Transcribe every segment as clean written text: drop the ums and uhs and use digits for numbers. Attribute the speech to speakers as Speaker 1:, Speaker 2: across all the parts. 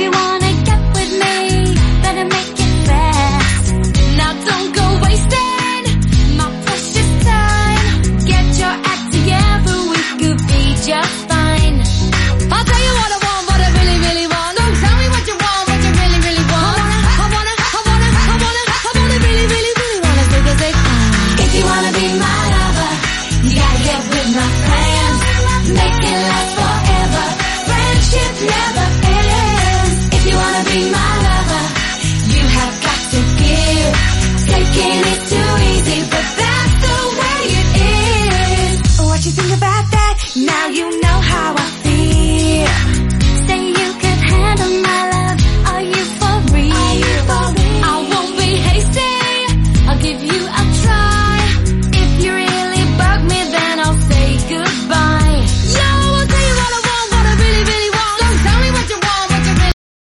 Speaker 1: you wanna get with me, better make it fast. Now don't go wasting my precious time. Get your act together, we could be just fine. I'll tell you what I want, what I really, really want. Don't tell me what you want, what you really, really want. I wanna really, really, really wanna take a take. If you wanna be my lover, you gotta get with my plans. Make it last forever. Friendship never ends. If you wanna be my lover, you have got to give. Taking it too easy, but that's the way it is. What you think about that? Now you know how I feel. Say you can handle my love. Are you for real? I won't be hasty. I'll give you a try. If you really bug me, then I'll say goodbye. Yo, I'll tell you what I want, what I really, really want. Don't tell me what you want, what you really.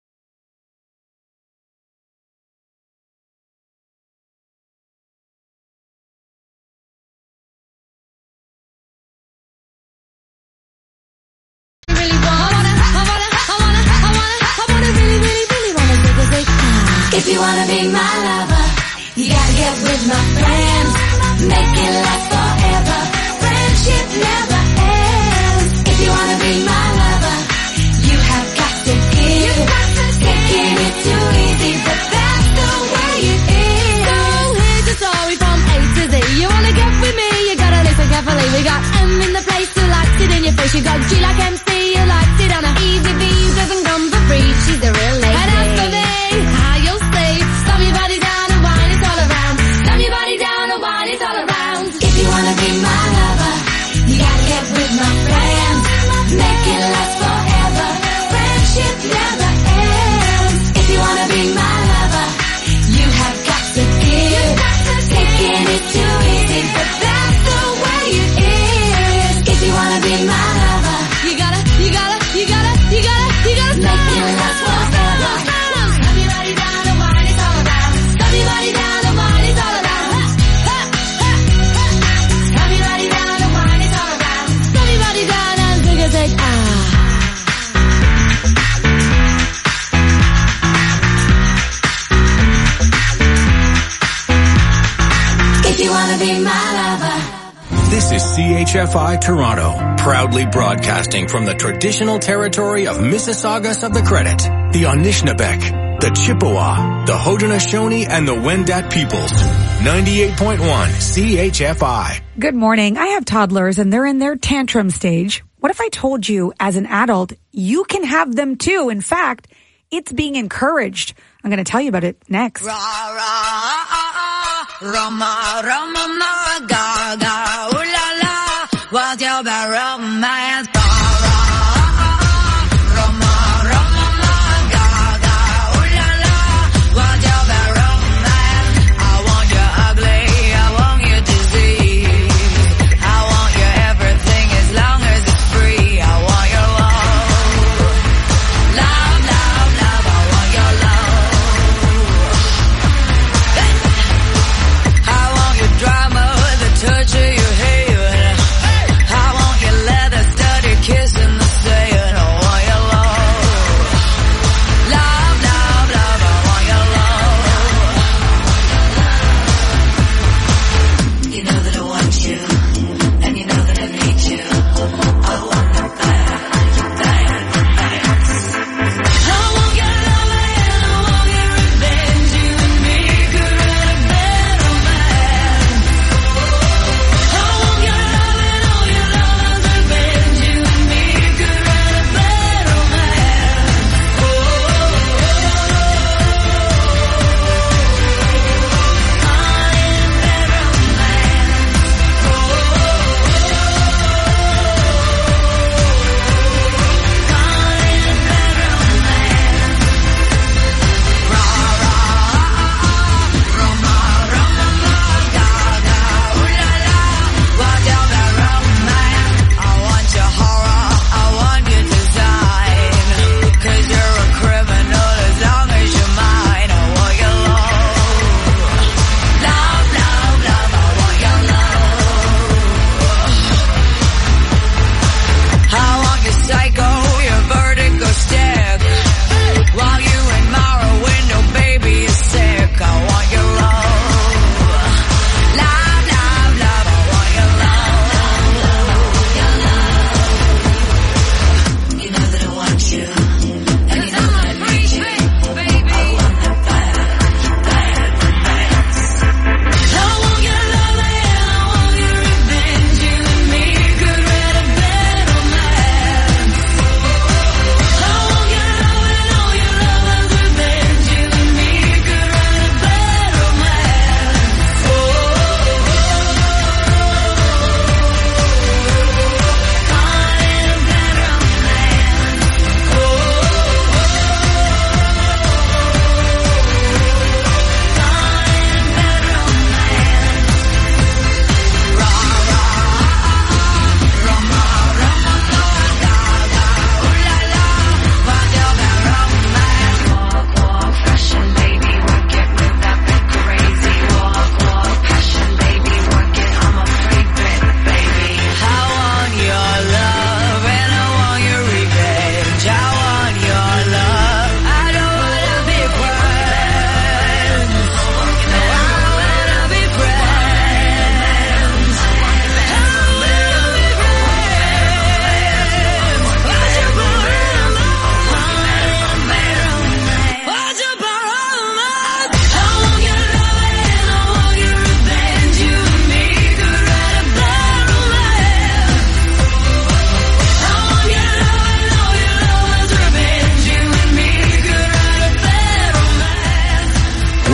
Speaker 1: If you wanna be my lover, you gotta get with my friends. Make it last forever. Friendship never ends. If you wanna be my lover, you have got to give. Taking it too easy, but that's the way it is. So here's the story from A to Z. You wanna get with me, you gotta listen carefully. We got M in the place who likes it in your face. You got G like MC, who likes it on a easy V, doesn't come for free. She's the real lady. And as for me, how you'll say, stomp your body down and wine it all around. Stomp your body down and wine it all around. If you wanna be my lover, you gotta get with my friends. Make it last forever. Friendship never ends. If you wanna be my lover, you have got to give. Taking it too easy, but that's the way it is. If you wanna be my lover, you gotta make it last forever. Stomp your body down and wine it all around. Stomp your body down and wine it all around. Stomp your body down and wine it all around. Stomp your body down and take a take. If you wanna be my lover.
Speaker 2: This is CHFI Toronto, proudly broadcasting from the traditional territory of Mississaugas of the Credit, the Anishinabek, the Chippewa, the Haudenosaunee, and the Wendat peoples. 98.1 CHFI.
Speaker 3: Good morning. I have toddlers and they're in their tantrum stage. What if I told you as an adult, you can have them too? In fact, it's being encouraged. I'm going to tell you about it next.
Speaker 4: Roma, Roma, ma, ga, ga, ooh la la, what's your bad romance? Roma, Roma, ma, ga, ga, ooh la la, what's your bad romance? I want you ugly, I want you disease, I want you everything as long as it's free, I want your love, love, love, love, I want your love. Drama, the touch of your hair.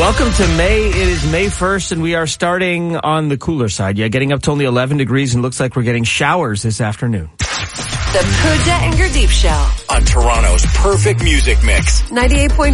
Speaker 5: Welcome to May. It is May 1st, and we are starting on the cooler side. Yeah, getting up to only 11 degrees, and looks like we're getting showers this afternoon.
Speaker 6: The Pooja and Gurdeep Show.
Speaker 2: On Toronto's perfect music mix.
Speaker 6: 98.1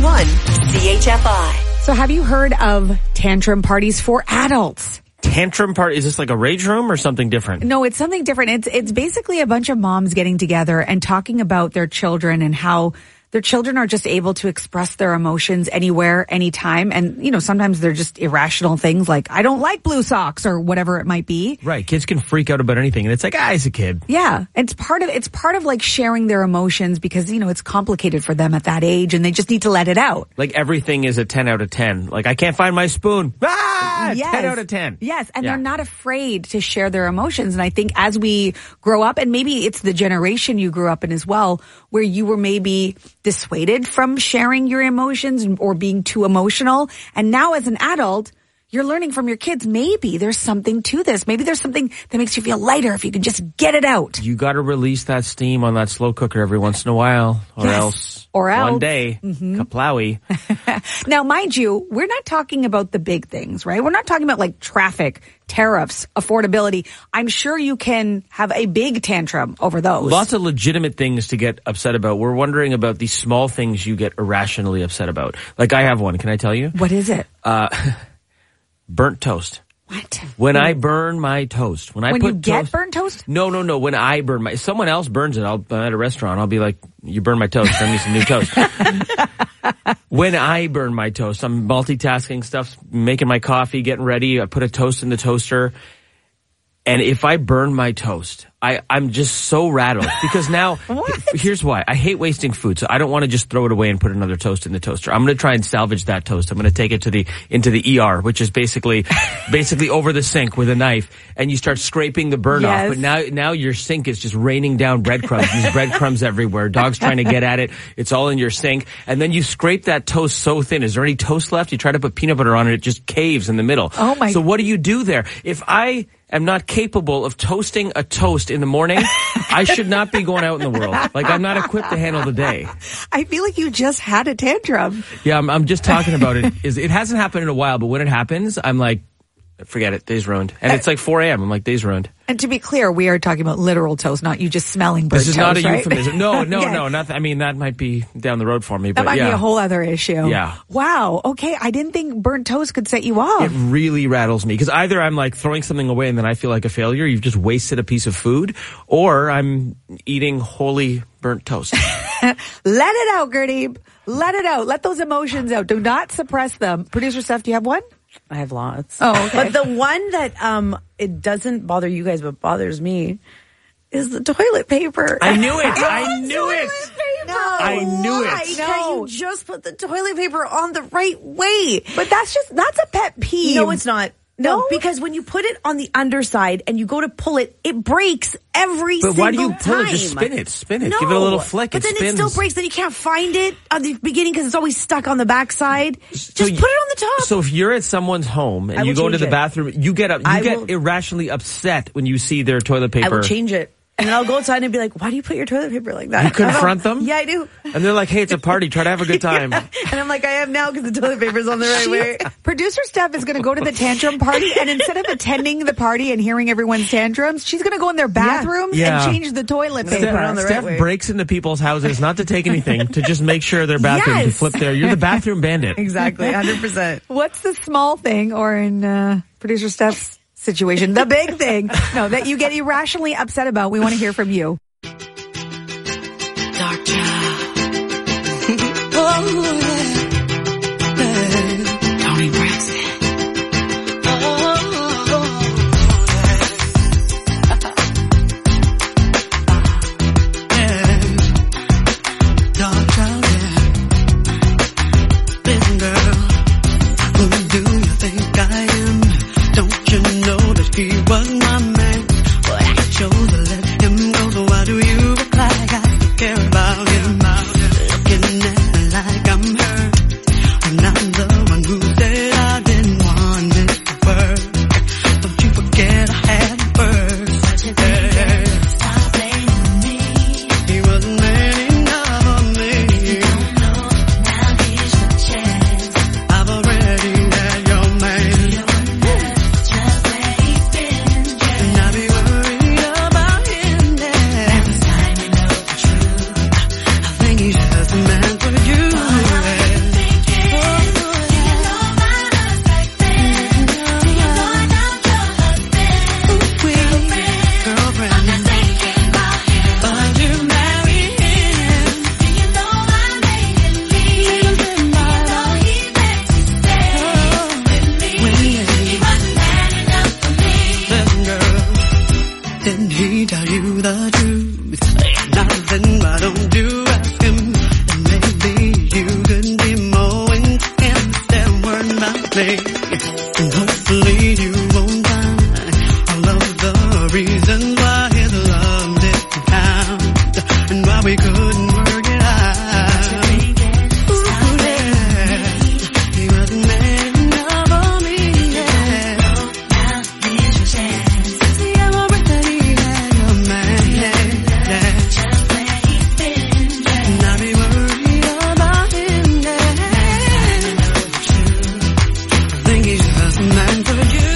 Speaker 6: CHFI.
Speaker 3: So have you heard of tantrum parties for adults?
Speaker 5: Tantrum party? Is this like a rage room or something different?
Speaker 3: No, it's something different. It's basically a bunch of moms getting together and talking about their children and how their children are just able to express their emotions anywhere, anytime. And, you know, sometimes they're just irrational things like, I don't like blue socks or whatever it might be.
Speaker 5: Right. Kids can freak out about anything. And it's like, he's a kid.
Speaker 3: Yeah. It's part of like sharing their emotions because, you know, it's complicated for them at that age and they just need to let it out.
Speaker 5: Like everything is a 10 out of 10. Like, I can't find my spoon.
Speaker 3: Yes.
Speaker 5: 10 out of 10.
Speaker 3: Yes. And they're not afraid to share their emotions. And I think as we grow up, and maybe it's the generation you grew up in as well, where you were maybe dissuaded from sharing your emotions or being too emotional. And now as an adult, you're learning from your kids, maybe there's something to this. Maybe there's something that makes you feel lighter if you can just get it out.
Speaker 5: You got to release that steam on that slow cooker every once in a while, or else one day, kaplowy.
Speaker 3: Now, mind you, we're not talking about the big things, right? We're not talking about like traffic, tariffs, affordability. I'm sure you can have a big tantrum over those.
Speaker 5: Lots of legitimate things to get upset about. We're wondering about these small things you get irrationally upset about. Like, I have one. Can I tell you?
Speaker 3: What is it?
Speaker 5: Burnt toast.
Speaker 3: What?
Speaker 5: When I burn my toast. When
Speaker 3: you get burnt toast?
Speaker 5: No. When I burn if someone else burns it, I'm at a restaurant, I'll be like, you burned my toast. Send me some new toast. When I burn my toast, I'm multitasking stuff, making my coffee, getting ready. I put a toast in the toaster. And if I burn my toast, I'm just so rattled because now, here's why. I hate wasting food, so I don't want to just throw it away and put another toast in the toaster. I'm going to try and salvage that toast. I'm going to take it into the ER, which is basically over the sink with a knife, and you start scraping the burn off. But now your sink is just raining down breadcrumbs. These breadcrumbs everywhere. Dogs trying to get at it. It's all in your sink. And then you scrape that toast so thin. Is there any toast left? You try to put peanut butter on it. It just caves in the middle.
Speaker 3: Oh my.
Speaker 5: So what do you do there? If I am not capable of toasting a toast in the morning, I should not be going out in the world. Like, I'm not equipped to handle the day.
Speaker 3: I feel like you just had a tantrum.
Speaker 5: Yeah, I'm just talking about it. It hasn't happened in a while, but when it happens, I'm like, forget it, day's ruined. And it's like 4 a.m. I'm like, day's ruined.
Speaker 3: And to be clear, we are talking about literal toast, not you just smelling burnt toast.
Speaker 5: This is not a
Speaker 3: right?
Speaker 5: euphemism. No, not. I mean, that might be down the road for me.
Speaker 3: That might be a whole other issue.
Speaker 5: Yeah.
Speaker 3: Wow. Okay. I didn't think burnt toast could set you off.
Speaker 5: It really rattles me because either I'm like throwing something away and then I feel like a failure. You've just wasted a piece of food, or I'm eating wholly burnt toast.
Speaker 3: Let it out, Gurdeep. Let it out. Let those emotions out. Do not suppress them. Producer Steph, do you have one?
Speaker 7: I have lots.
Speaker 3: Oh, okay.
Speaker 7: But the one that it doesn't bother you guys but bothers me is the toilet paper.
Speaker 5: I knew it. I knew it.
Speaker 7: No,
Speaker 5: I knew it.
Speaker 7: Why can't you just put the toilet paper on the right way?
Speaker 3: But that's a pet peeve.
Speaker 7: No, it's not.
Speaker 3: No?
Speaker 7: Because when you put it on the underside and you go to pull it, it breaks every single time.
Speaker 5: But why do you pull it? Just spin it.
Speaker 7: No,
Speaker 5: give it a little flick.
Speaker 7: But then
Speaker 5: spins.
Speaker 7: it still breaks. Then you can't find it at the beginning because it's always stuck on the backside. Just put it on the top.
Speaker 5: So if you're at someone's home and you go into the bathroom, you get irrationally upset when you see their toilet paper.
Speaker 7: I will change it. And then I'll go outside and be like, why do you put your toilet paper like that?
Speaker 5: You confront them?
Speaker 7: Yeah, I do.
Speaker 5: And they're like, hey, it's a party. Try to have a good time.
Speaker 7: Yeah. And I'm like, I am now because the toilet paper's on the right way.
Speaker 3: Producer Steph is going to go to the tantrum party, and instead of attending the party and hearing everyone's tantrums, she's going to go in their bathrooms and change the toilet paper.
Speaker 5: Steph breaks into people's houses, not to take anything, to just make sure their bathroom can flip there. You're the bathroom bandit.
Speaker 7: Exactly, 100%.
Speaker 3: What's the small thing, or in Producer Steph's situation, the big thing, that you get irrationally upset about? We want to hear from you.
Speaker 4: Dark child. Tony Braxton. Dark child, listen, girl, who do you think I am? Don't you know that he was my man? But I chose to let him go, so why do you act like I don't care about him? Looking at me like I'm hurt, when I'm the one who said I didn't want it to work. Don't you forget I had it first. Stop blaming me. He wasn't man enough for me. You don't know, now here's your chance. I've already
Speaker 8: play. And hopefully you won't find all of the reasons why his love didn't count and why we couldn't work it out. Ooh, yeah. He wasn't man enough for me, yeah. Now here's your chance. See, I'm a breath that he had a man, yeah. Just where he's been, yeah. And I'll be worried about him, yeah. I know the truth. I think he's just a man for you.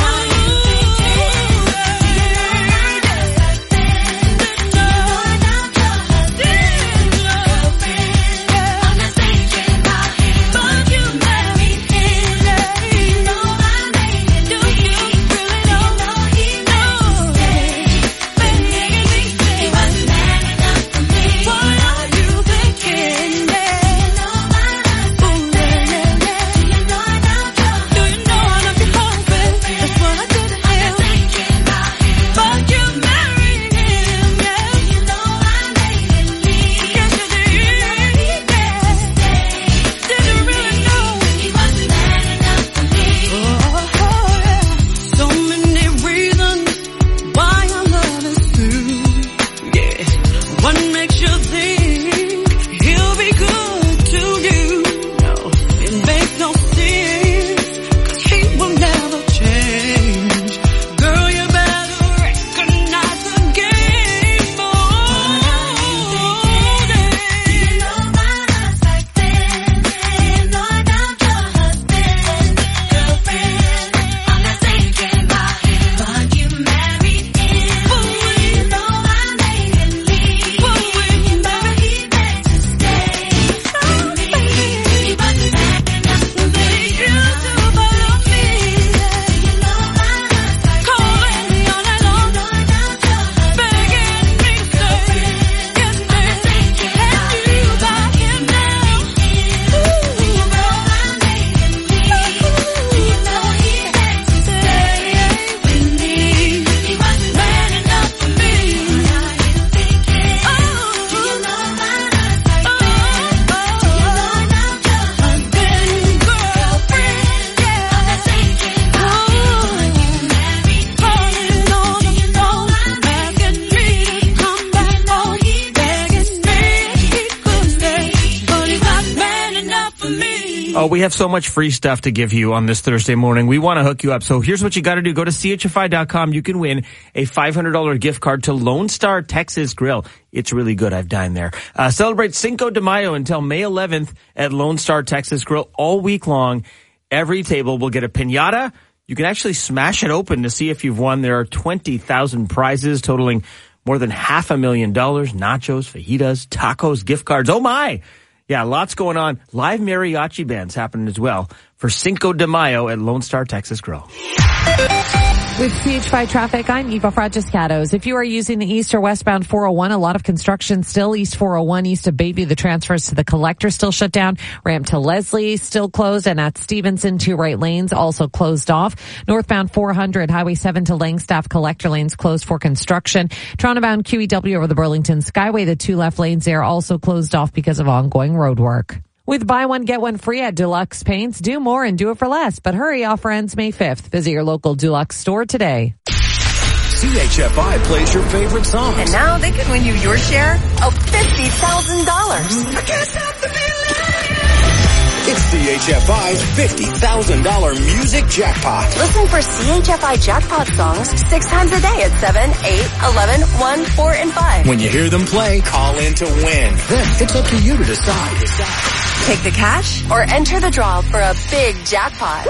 Speaker 5: Oh, we have so much free stuff to give you on this Thursday morning. We want to hook you up. So here's what you got to do. Go to CHFI.com. You can win a $500 gift card to Lone Star Texas Grill. It's really good. I've dined there. Celebrate Cinco de Mayo until May 11th at Lone Star Texas Grill all week long. Every table will get a piñata. You can actually smash it open to see if you've won. There are 20,000 prizes totaling more than $500,000. Nachos, fajitas, tacos, gift cards. Oh my! Yeah, lots going on. Live mariachi bands happening as well for Cinco de Mayo at Lone Star Texas Grill.
Speaker 9: With CH5 traffic, I'm Eva Fragiscatos. If you are using the east or westbound 401, a lot of construction still. East 401, east of Bayview, the transfers to the collector still shut down. Ramp to Leslie still closed, and at Stevenson, 2 right lanes also closed off. Northbound 400, Highway 7 to Langstaff collector lanes closed for construction. Toronto-bound QEW over the Burlington Skyway, the 2 left lanes there also closed off because of ongoing road work. With buy one, get one free at Dulux Paints, do more and do it for less. But hurry, offer ends May 5th. Visit your local Dulux store today.
Speaker 2: CHFI plays your favorite songs.
Speaker 6: And now they can win you your share of $50,000.
Speaker 2: I can't stop the feeling. It's CHFI's $50,000 music jackpot.
Speaker 6: Listen for CHFI jackpot songs 6 times a day at 7, 8, 11, 1, 4, and 5.
Speaker 2: When you hear them play, call in to win. Then it's up to you to decide.
Speaker 6: Take the cash or enter the draw for a big jackpot.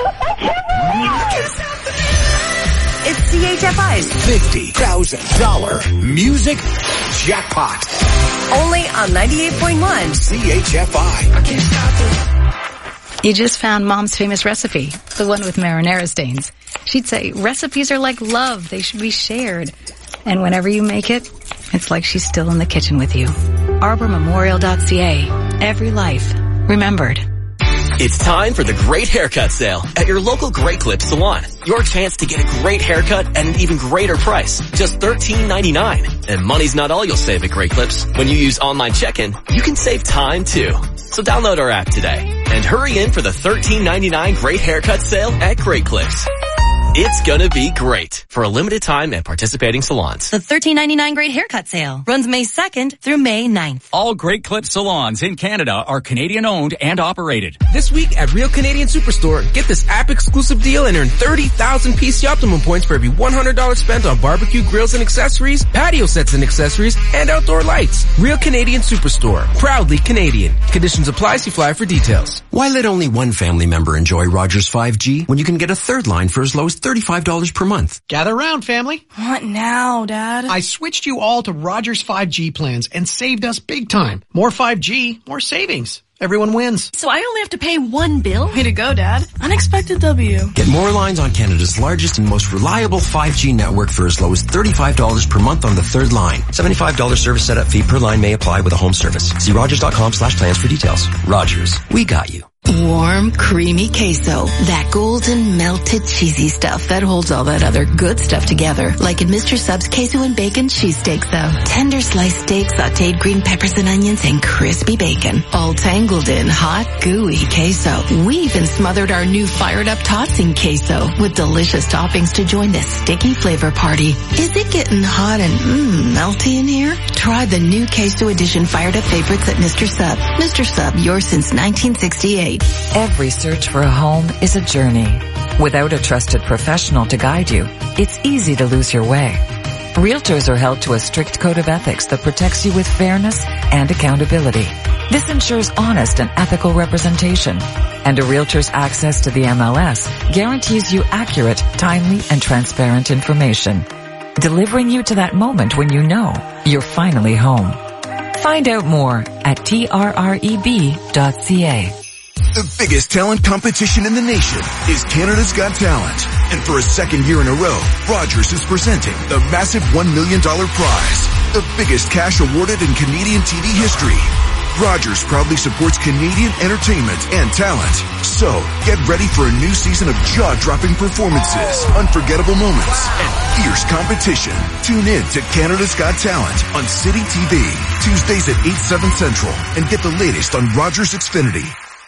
Speaker 6: It's CHFI's
Speaker 2: $50,000 music jackpot.
Speaker 6: only on 98.1
Speaker 2: CHFI. I can't stop it.
Speaker 10: You just found Mom's famous recipe, the one with marinara stains. She'd say recipes are like love. They should be shared. And whenever you make it, it's like she's still in the kitchen with you. ArborMemorial.ca. Every life remembered.
Speaker 11: It's time for the Great Haircut Sale at your local Great Clips salon. Your chance to get a great haircut at an even greater price, just $13.99. And money's not all you'll save at Great Clips. When you use online check-in, you can save time too. So download our app today and And hurry in for the $13.99 Great Haircut Sale at Great Clips. It's gonna be great for a limited time at participating salons.
Speaker 6: The $13.99 Great Haircut Sale runs May 2nd through May 9th.
Speaker 12: All Great Clip salons in Canada are Canadian-owned and operated.
Speaker 13: This week at Real Canadian Superstore, get this app-exclusive deal and earn 30,000 PC Optimum points for every $100 spent on barbecue grills and accessories, patio sets and accessories, and outdoor lights. Real Canadian Superstore. Proudly Canadian. Conditions apply. See flyer for details.
Speaker 14: Why let only one family member enjoy Rogers 5G when you can get a third line for as low as $35 per month?
Speaker 15: Gather round, family.
Speaker 16: What now, Dad?
Speaker 15: I switched you all to Rogers 5G plans and saved us big time. More 5G, more savings. Everyone wins.
Speaker 16: So I only have to pay one bill? Way to go, Dad. Unexpected W.
Speaker 14: Get more lines on Canada's largest and most reliable 5G network for as low as $35 per month on the third line. $75 service setup fee per line may apply with a home service. See Rogers.com/plans for details. Rogers, we got you.
Speaker 17: Warm, creamy queso. That golden, melted, cheesy stuff that holds all that other good stuff together. Like in Mr. Sub's queso and bacon cheesesteak though. Tender sliced steak, sauteed green peppers and onions, and crispy bacon. All tangled in hot, gooey queso. We even smothered our new fired up tots in queso with delicious toppings to join the sticky flavor party. Is it getting hot and melty in here? Try the new queso edition fired up favorites at Mr. Sub. Mr. Sub, yours since 1968.
Speaker 18: Every search for a home is a journey. Without a trusted professional to guide you, it's easy to lose your way. Realtors are held to a strict code of ethics that protects you with fairness and accountability. This ensures honest and ethical representation. And a realtor's access to the MLS guarantees you accurate, timely, and transparent information, delivering you to that moment when you know you're finally home. Find out more at trreb.ca.
Speaker 19: The biggest talent competition in the nation is Canada's Got Talent. And for a second year in a row, Rogers is presenting the massive $1 million prize, the biggest cash awarded in Canadian TV history. Rogers proudly supports Canadian entertainment and talent. So, get ready for a new season of jaw-dropping performances, unforgettable moments, and fierce competition. Tune in to Canada's Got Talent on City TV, Tuesdays at 8/7 Central, and get the latest on Rogers Xfinity.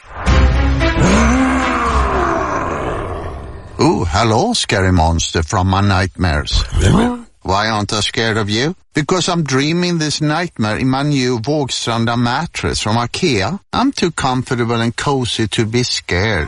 Speaker 20: Oh, hello, scary monster from my nightmares. Why aren't I scared of you? Because I'm dreaming this nightmare in my new Vågstranda mattress from IKEA. I'm too comfortable and cozy to be scared.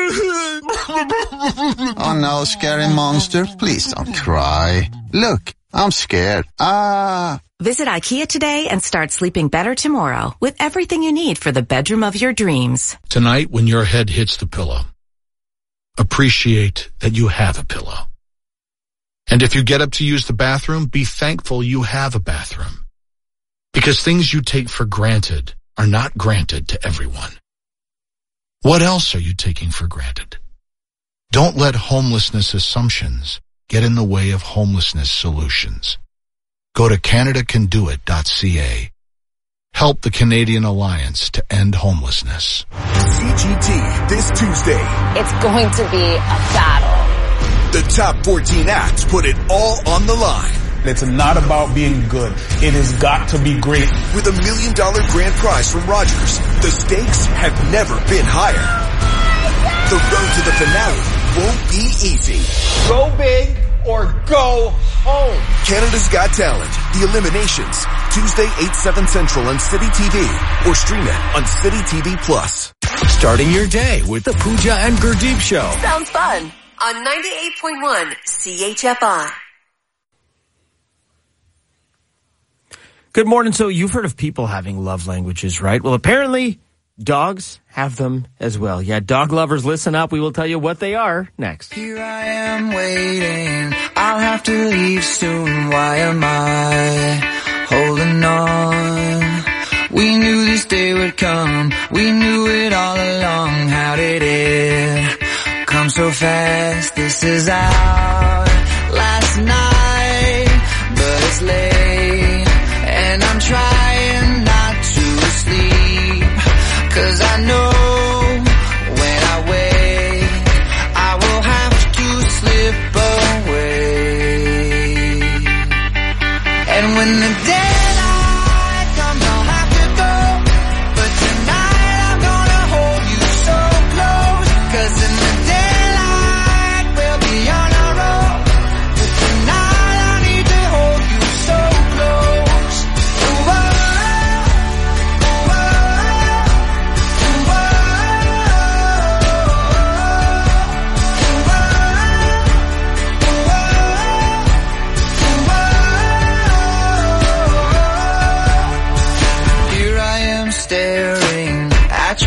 Speaker 20: Oh no, scary monster, please don't cry. Look, I'm scared.
Speaker 6: Visit IKEA today and start sleeping better tomorrow with everything you need for the bedroom of your dreams.
Speaker 21: Tonight, when your head hits the pillow, appreciate that you have a pillow. And if you get up to use the bathroom, be thankful you have a bathroom. Because things you take for granted are not granted to everyone. What else are you taking for granted? Don't let homelessness assumptions get in the way of homelessness solutions. Go to CanadaCanDoIt.ca. Help the Canadian Alliance to end homelessness.
Speaker 19: CGT this Tuesday.
Speaker 22: It's going to be a battle.
Speaker 19: The top 14 acts put it all on the line.
Speaker 23: It's not about being good. It has got to be great.
Speaker 19: With $1 million grand prize from Rogers, the stakes have never been higher. The road to the finale won't be easy.
Speaker 23: Go big or go home.
Speaker 19: Canada's Got Talent, The Eliminations, Tuesday 8/7 Central on City TV, or stream it on City TV Plus.
Speaker 2: Starting your day with the Pooja and Gurdeep Show.
Speaker 6: Sounds fun on 98.1 CHFI.
Speaker 5: Good morning. So you've heard of people having love languages, right? Well, apparently dogs have them as well. Yeah, dog lovers, listen up. We will tell you what they are next.
Speaker 4: Here I am waiting. I'll have to leave soon. Why am I holding on? We knew this day would come. We knew it all along. How did it come so fast? This is our last night, but it's late, and I'm trying not to sleep, 'cause I know when I wake, I will have to slip away. And when the daylight comes, I'll have to go, but tonight I'm gonna hold you so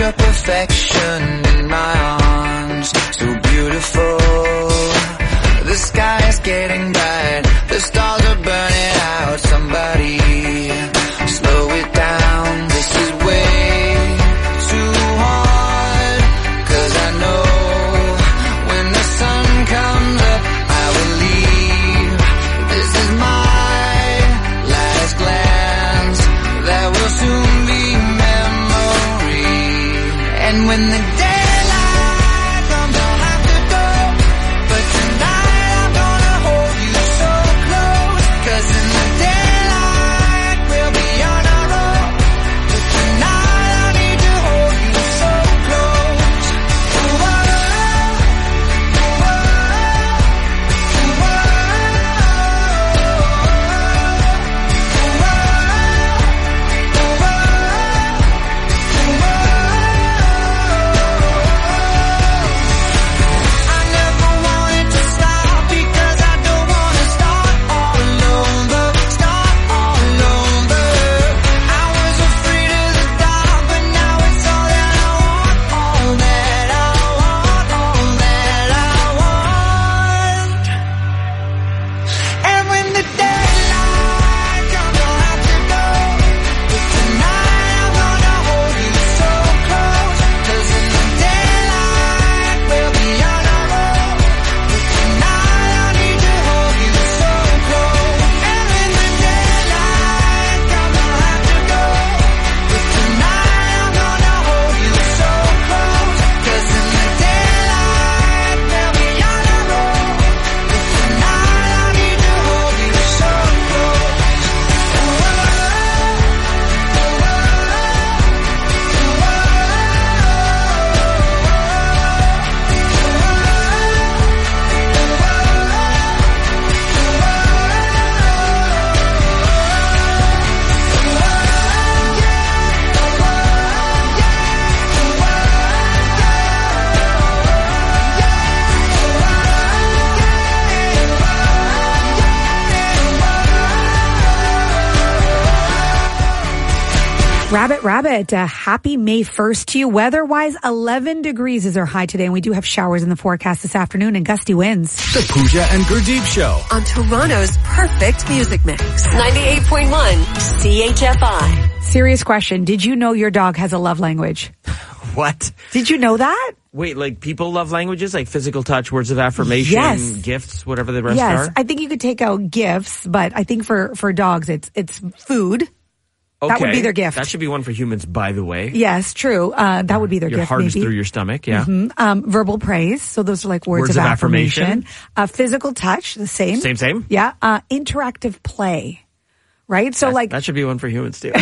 Speaker 4: your perfection in my arms, so beautiful. The sky is getting bright, the stars are burning out. Somebody slow it down, this is way too hard. 'Cause I know when the sun comes up, I will leave. This is my last glance, that will soon be memory. And when the daylight comes, I'll have to go, but tonight I'm gonna hold you so close. 'Cause in the daylight we'll be on our own, but tonight I need to hold you so close. Ooh, oh, ooh, I never wanted to stop because I don't wanna start all over, start all over. I was afraid of the dark, but now it's all that I want, all that I want, all that I want. And when the daylight comes, I'll have to go, but tonight I'm gonna hold you so close. 'Cause in the daylight we'll be on our own, but tonight I need to hold you so close. And when the daylight comes, I'll have to go, but tonight I'm gonna hold you so close. 'Cause in the daylight we'll be on our own, but tonight I need to hold you so close.
Speaker 1: Rabbit, happy May 1st to you. Weather-wise, 11 degrees is our high today, and we do have showers in the forecast this afternoon and gusty winds.
Speaker 2: The Pooja and Gurdeep Show.
Speaker 3: On Toronto's perfect music mix. 98.1 CHFI.
Speaker 1: Serious question. Did you know your dog has a love language?
Speaker 5: What?
Speaker 1: Did you know that?
Speaker 5: Wait, like people love languages, like physical touch, words of affirmation,
Speaker 1: Yes.
Speaker 5: gifts, whatever the rest
Speaker 1: Yes.
Speaker 5: are?
Speaker 1: I think you could take out gifts, but I think for dogs, it's food. That would be their gift.
Speaker 5: That should be one for humans, by the way.
Speaker 1: Yes, true. That would be their
Speaker 5: Your
Speaker 1: gift,
Speaker 5: heart is
Speaker 1: maybe.
Speaker 5: through your stomach, yeah.
Speaker 1: Verbal praise. So those are like words of affirmation. Physical touch, the same.
Speaker 5: Same?
Speaker 1: Yeah. Interactive play. Right? So
Speaker 5: That should be one for humans, too.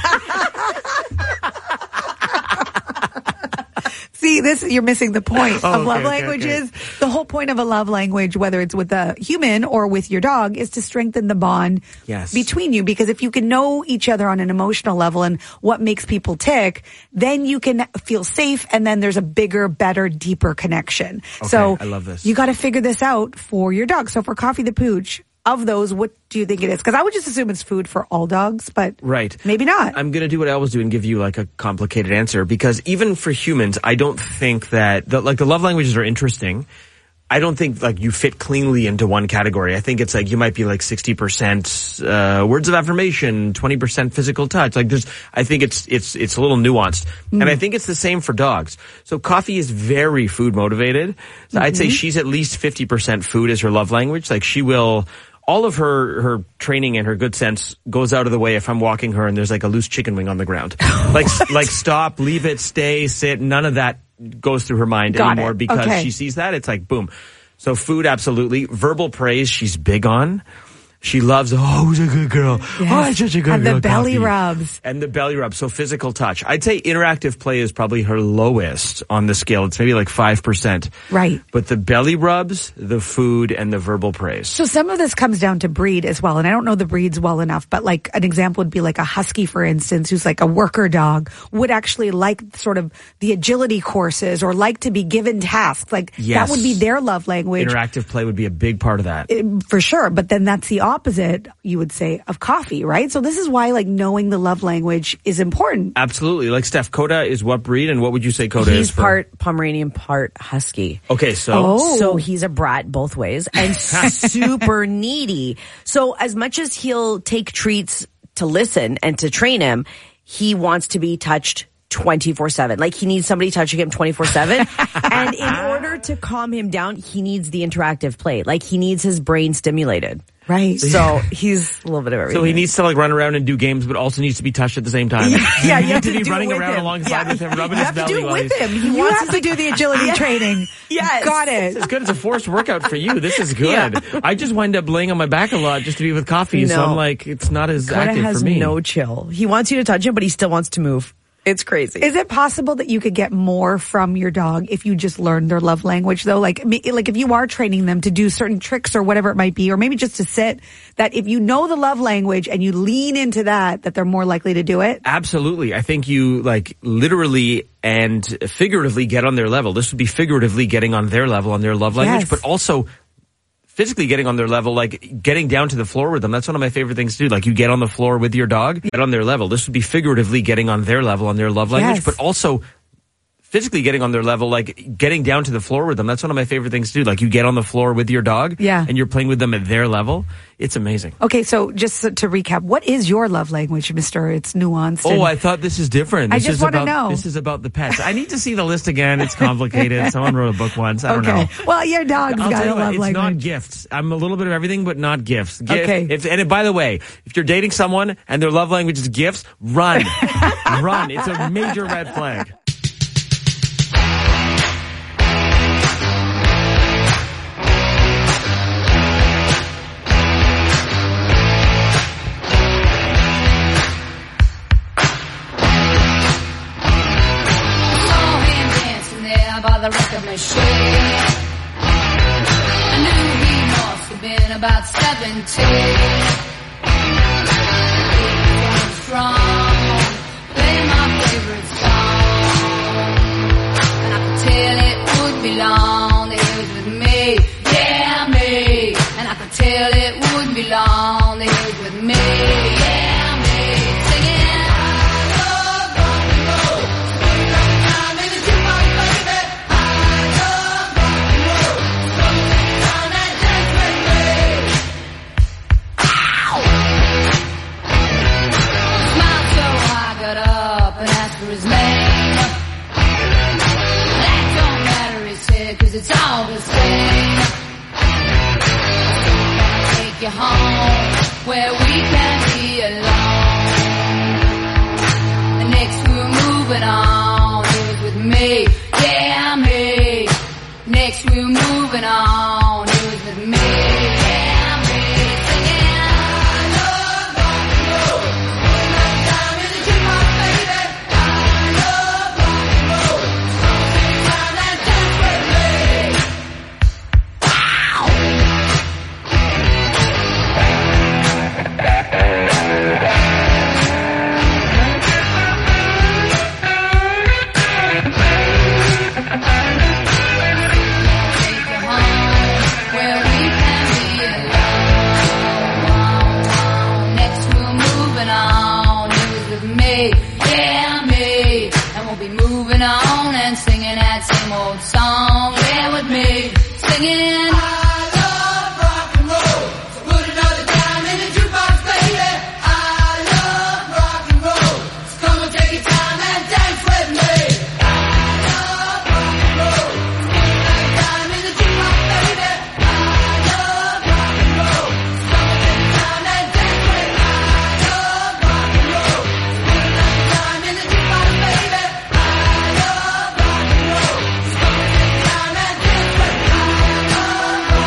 Speaker 1: See, you're missing the point of love
Speaker 5: okay,
Speaker 1: languages.
Speaker 5: okay.
Speaker 1: The whole point of a love language, whether it's with a human or with your dog, is to strengthen the bond
Speaker 5: Yes.
Speaker 1: between you. Because if you can know each other on an emotional level and what makes people tick, then you can feel safe, and then there's a bigger, better, deeper connection.
Speaker 5: Okay,
Speaker 1: So
Speaker 5: I love this.
Speaker 1: You got to figure this out for your dog. So for Coffee the Pooch, of those, what do you think it is? Because I would just assume it's food for all dogs, but
Speaker 5: Right.
Speaker 1: maybe not.
Speaker 5: I'm going to do what I always do and give you like a complicated answer, because even for humans, I don't think that the love languages are interesting. I don't think like you fit cleanly into one category. I think it's like you might be like 60% words of affirmation, 20% physical touch. Like I think it's a little nuanced. And I think it's the same for dogs. So Coffee is very food motivated. So I'd say she's at least 50% food is her love language. Like she will, all of her training and her good sense goes out of the way if I'm walking her and there's like a loose chicken wing on the ground. like stop, leave it, stay, sit. None of that goes through her mind anymore because she sees that. It's like boom. So food, absolutely. Verbal praise, she's big on. She loves, who's a good girl?
Speaker 1: Yes.
Speaker 5: Oh, such a good
Speaker 1: And
Speaker 5: girl.
Speaker 1: the belly
Speaker 5: Coffee.
Speaker 1: rubs.
Speaker 5: And the belly rub. So physical touch. I'd say interactive play is probably her lowest on the scale. It's maybe like 5%.
Speaker 1: Right.
Speaker 5: But the belly rubs, the food, and the verbal praise.
Speaker 1: So some of this comes down to breed as well. And I don't know the breeds well enough, but like an example would be like a husky, for instance, who's like a worker dog, would actually like sort of the agility courses or like to be given tasks. Like
Speaker 5: Yes.
Speaker 1: that would be their love language.
Speaker 5: Interactive play would be a big part of that.
Speaker 1: For sure. But then that's the opposite, you would say, of coffee, right? So this is why like knowing the love language is important.
Speaker 5: Absolutely. Like Steph, Coda is what breed, and what would you say Coda is?
Speaker 7: He's part Pomeranian, part Husky.
Speaker 5: Okay, so
Speaker 7: So he's a brat both ways and super needy. So as much as he'll take treats to listen and to train him, he wants to be touched 24/7. Like he needs somebody touching him 24/7. And in order to calm him down, he needs the interactive play. Like he needs his brain stimulated.
Speaker 1: Right.
Speaker 7: So he's a little bit of everything.
Speaker 5: So he needs to like run around and do games, but also needs to be touched at the same time.
Speaker 1: Yeah,
Speaker 5: you
Speaker 1: have
Speaker 5: need to be
Speaker 1: do
Speaker 5: running
Speaker 1: it with
Speaker 5: around
Speaker 1: him.
Speaker 5: alongside with him, rubbing
Speaker 1: you
Speaker 5: his
Speaker 1: have to
Speaker 5: belly
Speaker 1: do it
Speaker 5: while
Speaker 1: with
Speaker 5: he's-
Speaker 1: him. You have to do the agility training.
Speaker 7: Yes.
Speaker 1: Got it.
Speaker 5: It's good. It's a forced workout for you. This is good. I just wind up laying on my back a lot just to be with coffee. So
Speaker 7: No.
Speaker 5: I'm like, it's not as
Speaker 7: Coda
Speaker 5: active
Speaker 7: has
Speaker 5: for me.
Speaker 7: no chill. He wants you to touch him, but he still wants to move. It's crazy.
Speaker 1: Is it possible that you could get more from your dog if you just learned their love language though? Like if you are training them to do certain tricks or whatever it might be, or maybe just to sit, that if you know the love language and you lean into that they're more likely to do it?
Speaker 5: Absolutely. I think you like literally and figuratively get on their level. This would be figuratively getting on their level, on their love language,
Speaker 1: Yes.
Speaker 5: but also physically getting on their level, like getting down to the floor with them. That's one of my favorite things to do. Like you get on the floor with your dog, get on their level. This would be figuratively getting on their level, on their love language,
Speaker 1: Yes.
Speaker 5: but also physically getting on their level, like getting down to the floor with them. That's one of my favorite things to do. Like you get on the floor with your dog and you're playing with them at their level. It's amazing.
Speaker 1: Okay, so just to recap, what is your love language, Mr.? It's nuanced.
Speaker 5: Oh,
Speaker 1: and-
Speaker 5: I thought this is different.
Speaker 1: I
Speaker 5: This
Speaker 1: just
Speaker 5: is
Speaker 1: wanna
Speaker 5: about,
Speaker 1: know.
Speaker 5: This is about the pets. I need to see the list again. It's complicated. Someone wrote a book once. I don't know.
Speaker 1: Okay. Well, your dog's
Speaker 5: I'll
Speaker 1: got
Speaker 5: tell
Speaker 1: a
Speaker 5: you what,
Speaker 1: love
Speaker 5: it's
Speaker 1: language.
Speaker 5: not gifts. I'm a little bit of everything, but not gifts.
Speaker 1: Okay.
Speaker 5: And by the way, if you're dating someone and their love language is gifts, run. Run. It's a major red flag.
Speaker 4: Saw him dancing there by the record machine. I knew he must have been about 17. He was strong, playing my favorite song, and I could tell it would be long that he was with me, yeah me. And I could tell it would be long that he was with me, yeah me. Singing, I love rock and roll. I'm in the jukebox, baby. I love rock and roll. Come down and dance with me. Ow! Smiled so I got up and asked for his name. That don't matter, he said, 'cause it's all the same. Take you home where we can be alone. And next we were moving on. He was with me, yeah me. Next we were moving on. He was with me, yeah me. Singing, I love rock and roll. Putting my time in the jukebox, baby. I love rock and roll. Come down and dance with me. Where we can be alone. Next we're moving on. He was with me, yeah me. And we'll be moving on and singing that same old song. Yeah, with me, singing. I love rock and roll. So put another dime in the jukebox, baby. I love rock and roll. So come and take your time and dance with me. I love rock and roll. So put another dime in the jukebox, baby. I love rock and roll. So come and take your time and dance with me. I love rock and roll. So put another dime in the jukebox, baby. I love rock and roll. So come and take your time and dance with me. I love rock and roll.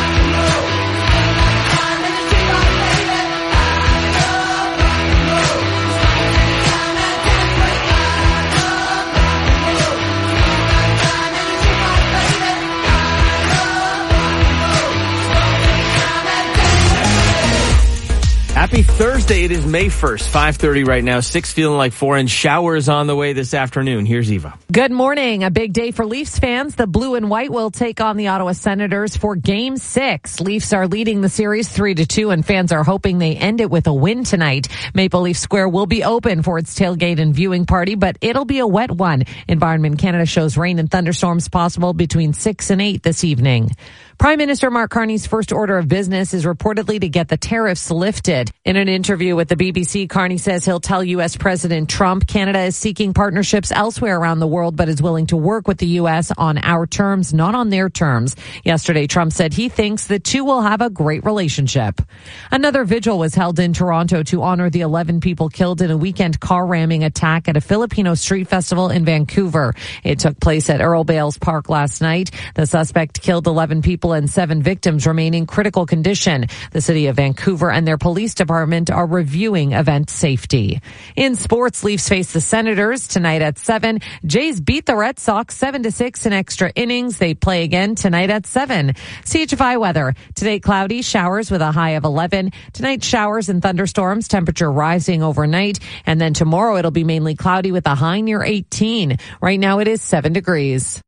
Speaker 5: Happy Thursday. It is May 1st, 5:30 right now, 6 feeling like 4, and showers on the way this afternoon. Here's Eva.
Speaker 8: Good morning. A big day for Leafs fans. The blue and white will take on the Ottawa Senators for Game 6. Leafs are leading the series 3-2, and fans are hoping they end it with a win tonight. Maple Leaf Square will be open for its tailgate and viewing party, but it'll be a wet one. Environment Canada shows rain and thunderstorms possible between 6 and 8 this evening. Prime Minister Mark Carney's first order of business is reportedly to get the tariffs lifted. In an interview with the BBC, Carney says he'll tell U.S. President Trump Canada is seeking partnerships elsewhere around the world, but is willing to work with the U.S. on our terms, not on their terms. Yesterday, Trump said he thinks the two will have a great relationship. Another vigil was held in Toronto to honor the 11 people killed in a weekend car ramming attack at a Filipino street festival in Vancouver. It took place at Earl Bales Park last night. The suspect killed 11 people and 7 victims remain in critical condition. The city of Vancouver and their police department are reviewing event safety. In sports, Leafs face the Senators tonight at 7. Jays beat the Red Sox 7-6 in extra innings. They play again tonight at 7. CHFI weather. Today cloudy, showers with a high of 11. Tonight showers and thunderstorms, temperature rising overnight. And then tomorrow it'll be mainly cloudy with a high near 18. Right now it is 7 degrees.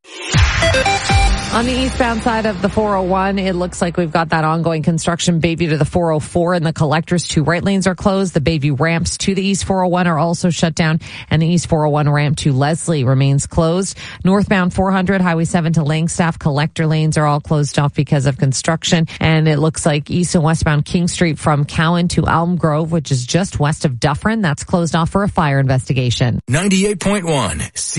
Speaker 8: On the eastbound side of the 401, it looks like we've got that ongoing construction. Bayview to the 404 and the Collectors 2 right lanes are closed. The Bayview ramps to the East 401 are also shut down, and the East 401 ramp to Leslie remains closed. Northbound 400, Highway 7 to Langstaff, collector lanes are all closed off because of construction. And it looks like east and westbound King Street from Cowan to Elm Grove, which is just west of Dufferin, that's closed off for a fire investigation.
Speaker 2: 98.1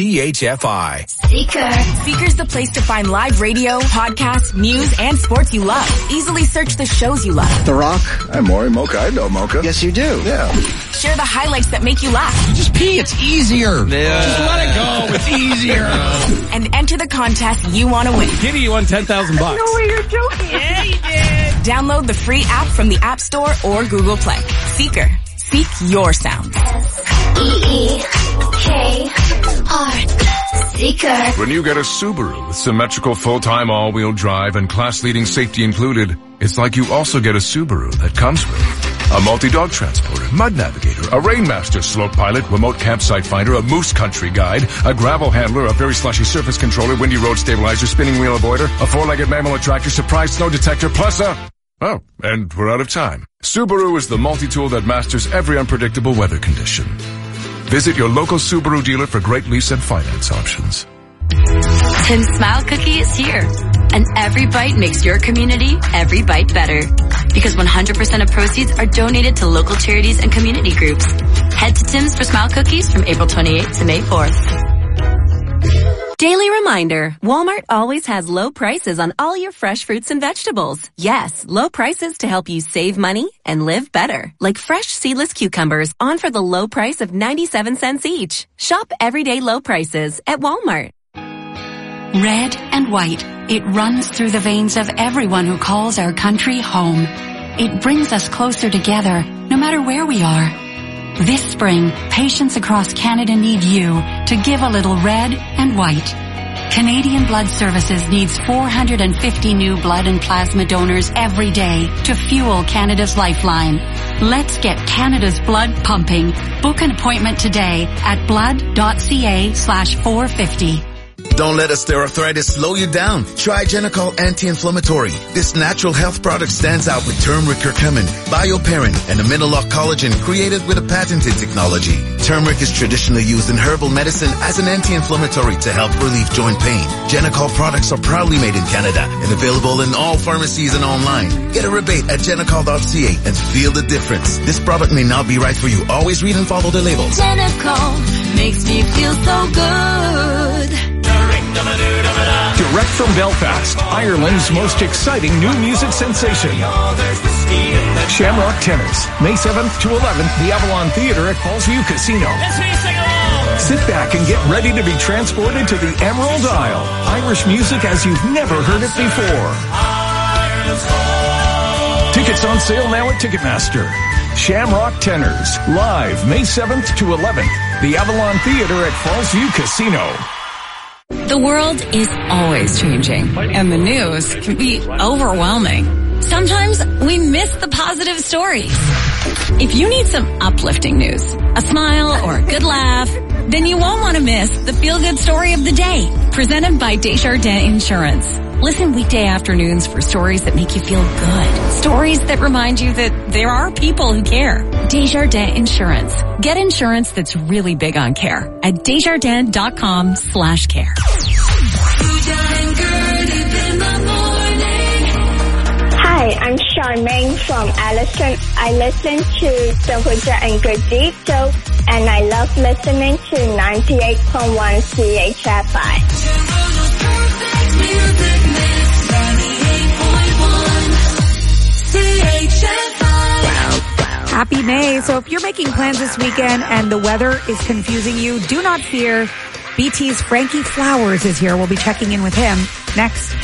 Speaker 2: CHFI.
Speaker 9: Seeker's the place to find live radio, podcasts, news, and sports you love. Easily search the shows you love.
Speaker 10: The Rock. I'm Maury Mocha. I know Mocha. Yes, you do. Yeah.
Speaker 9: Share the highlights that make you laugh.
Speaker 10: You just pee. It's easier.
Speaker 5: Yeah.
Speaker 10: Just let it go. It's easier.
Speaker 9: And enter the contest you want to win.
Speaker 5: Giddy, you won $10,000.
Speaker 9: No way, you're joking. Yeah, you did. Download the free app from the App Store or Google Play. Seeker. Seek your sound.
Speaker 24: SEEKR. Seeker.
Speaker 25: When you get a Subaru with symmetrical full-time all-wheel drive and class-leading safety included, it's like you also get a Subaru that comes with a multi-dog transporter, mud navigator, a Rainmaster slope pilot, remote campsite finder, a moose country guide, a gravel handler, a very slushy surface controller, windy road stabilizer, spinning wheel avoider, a four-legged mammal attractor, surprise snow detector, plus oh, and we're out of time. Subaru is the multi-tool that masters every unpredictable weather condition. Visit your local Subaru dealer for great lease and finance options.
Speaker 26: Tim's Smile Cookie is here. And every bite makes your community every bite better. Because 100% of proceeds are donated to local charities and community groups. Head to Tim's for Smile Cookies from April 28th to May 4th.
Speaker 3: Daily reminder, Walmart always has low prices on all your fresh fruits and vegetables. Yes, low prices to help you save money and live better. Like fresh seedless cucumbers on for the low price of 97 cents each. Shop everyday low prices at Walmart.
Speaker 27: Red and white, it runs through the veins of everyone who calls our country home. It brings us closer together, no matter where we are. This spring, patients across Canada need you to give a little red and white. Canadian Blood Services needs 450 new blood and plasma donors every day to fuel Canada's lifeline. Let's get Canada's blood pumping. Book an appointment today at blood.ca/450.
Speaker 28: Don't let osteoarthritis slow you down. Try Genicol Anti-Inflammatory. This natural health product stands out with turmeric curcumin, bioperine, and amino-lock collagen created with a patented technology. Turmeric is traditionally used in herbal medicine as an anti-inflammatory to help relieve joint pain. Genicol products are proudly made in Canada and available in all pharmacies and online. Get a rebate at genicol.ca and feel the difference. This product may not be right for you. Always read and follow the labels.
Speaker 24: Genicol makes me feel so good.
Speaker 12: Direct from Belfast, Ireland's most exciting new music sensation. Shamrock Tenors, May 7th to 11th, the Avalon Theatre at Fallsview Casino. Sit back and get ready to be transported to the Emerald Isle. Irish music as you've never heard it before. Tickets on sale now at Ticketmaster. Shamrock Tenors, live May 7th to 11th, the Avalon Theatre at Fallsview Casino.
Speaker 29: The world is always changing, and the news can be overwhelming. Sometimes we miss the positive stories. If you need some uplifting news, a smile or a good laugh, then you won't want to miss the feel-good story of the day, presented by Desjardins Insurance. Listen weekday afternoons for stories that make you feel good. Stories that remind you that there are people who care. Desjardins Insurance. Get insurance that's really big on care at Desjardins.com/care.
Speaker 11: Hi, I'm Charmaine from Allison. I listen to the Pooja and Gurdeep show, and I love listening to 98.1 CHFI.
Speaker 1: Happy May. So if you're making plans this weekend and the weather is confusing you, do not fear. BT's Frankie Flowers is here. We'll be checking in with him next.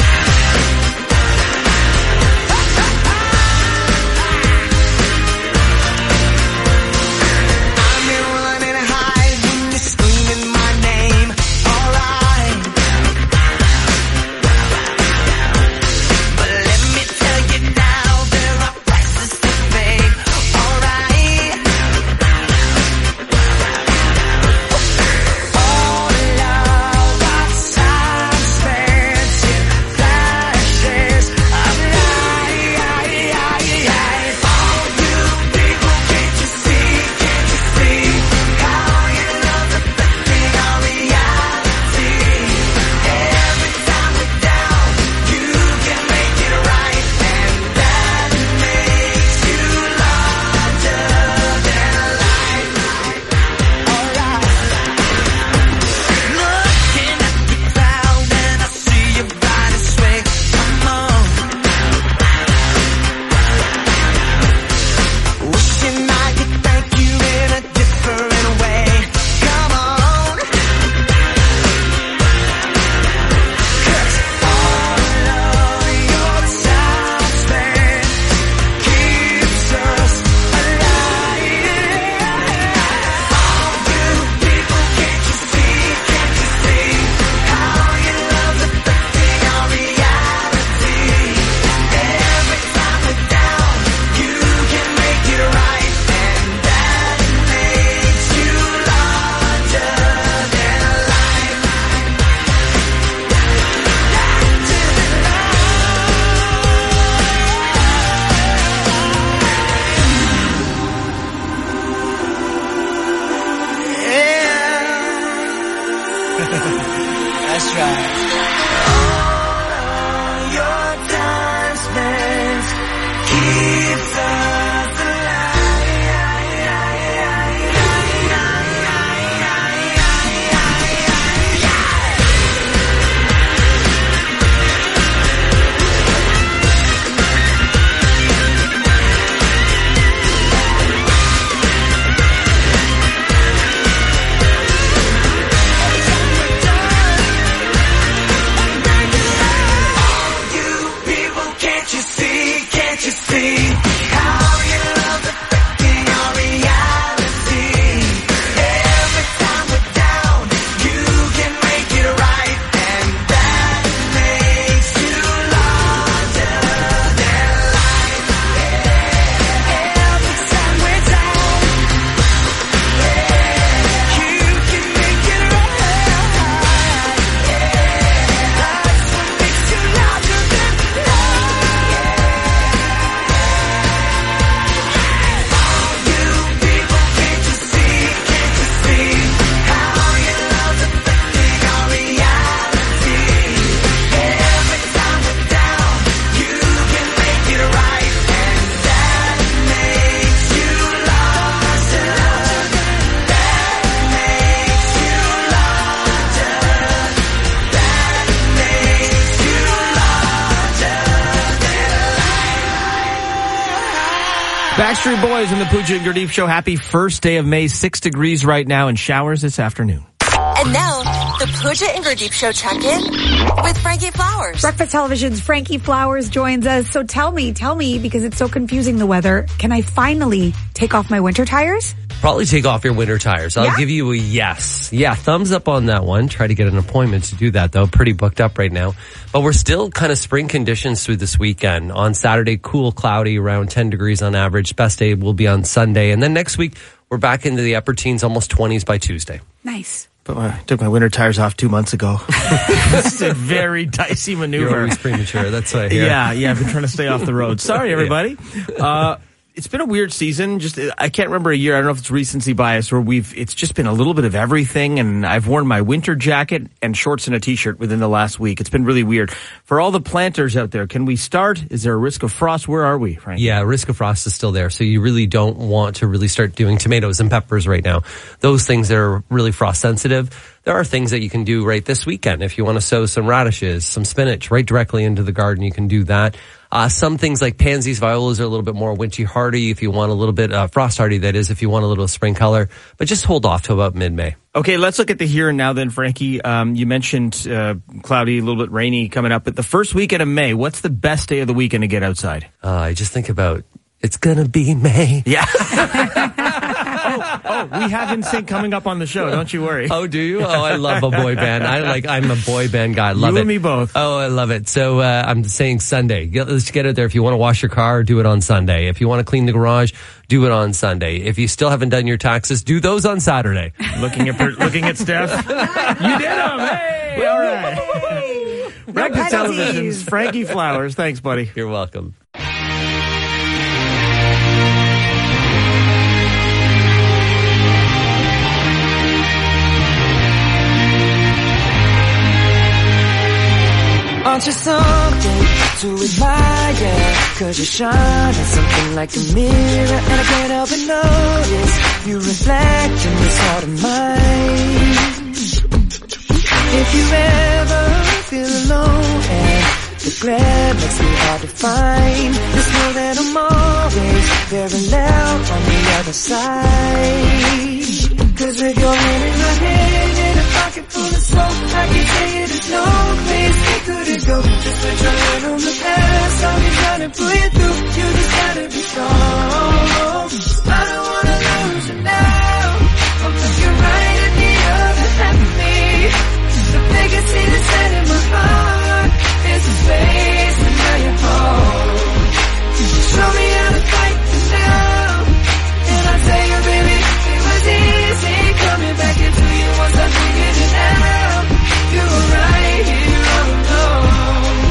Speaker 4: That's right. All your time spent keeps us
Speaker 5: Backstreet Boys and the Pooja and Gurdeep Show. Happy first day of May. 6 degrees right now and showers this afternoon.
Speaker 13: And now, the Pooja and Gurdeep Show check-in with Frankie Flowers.
Speaker 1: Breakfast Television's Frankie Flowers joins us. So tell me, because it's so confusing, the weather, can I finally take off my winter tires?
Speaker 14: Probably take off your winter tires. I'll give you a yes. Yeah, thumbs up on that one. Try to get an appointment to do that, though. Pretty booked up right now. But we're still kind of spring conditions through this weekend. On Saturday, cool, cloudy, around 10 degrees on average. Best day will be on Sunday. And then next week, we're back into the upper teens, almost 20s by Tuesday.
Speaker 1: Nice.
Speaker 5: But I took my winter tires off 2 months ago. This is a very dicey maneuver.
Speaker 14: You're always premature. That's why.
Speaker 5: Yeah, I've been trying to stay off the road. Sorry, everybody. It's been a weird season. I can't remember a year. I don't know if it's recency bias where it's just been a little bit of everything. And I've worn my winter jacket and shorts and a t-shirt within the last week. It's been really weird. For all the planters out there, can we start? Is there a risk of frost? Where are we, Frank?
Speaker 14: Yeah, risk of frost is still there. So you really don't want to really start doing tomatoes and peppers right now. Those things that are really frost sensitive. There are things that you can do right this weekend. If you want to sow some radishes, some spinach right directly into the garden, you can do that. Some things like pansies, violas are a little bit more wintry hardy if you want a little bit frost hardy, that is, if you want a little spring color. But just hold off till about mid-May.
Speaker 5: Okay, let's look at the here and now then, Frankie. You mentioned cloudy, a little bit rainy coming up. But the first weekend of May, what's the best day of the weekend to get outside?
Speaker 14: I just think about, it's going to be May.
Speaker 5: Yeah. We have NSYNC coming up on the show. Don't you worry.
Speaker 14: Oh, do you? Oh, I love a boy band. I'm a boy band guy. I love it.
Speaker 5: You and me both.
Speaker 14: Oh, I love it. So I'm saying Sunday. Let's get it there. If you want to wash your car, do it on Sunday. If you want to clean the garage, do it on Sunday. If you still haven't done your taxes, do those on Saturday.
Speaker 5: Looking at Steph. You did them. Hey, all right. Breakfast Television's Frankie Flowers. Thanks, buddy.
Speaker 14: You're welcome.
Speaker 4: Aren't you something to admire? Cause you shine at something like a mirror, and I can't help but notice you reflect in this heart of mine. If you ever feel alone and the glare makes me hard to find, just know that I'm always very loud on the other side. Cause with your hand in my hand and a pocket full of smoke, I can tell you there's no place we couldn't go. Just put your hand on the past, I'll be trying to pull you through. You just gotta be strong. I don't wanna lose you now. I'm looking right at the other half of me. The biggest thing that's set in my heart is the space and now you're home. Show me how to fight this now, and I'll tell you, baby, it was easy coming back into you once I figured it out. You were right here all alone.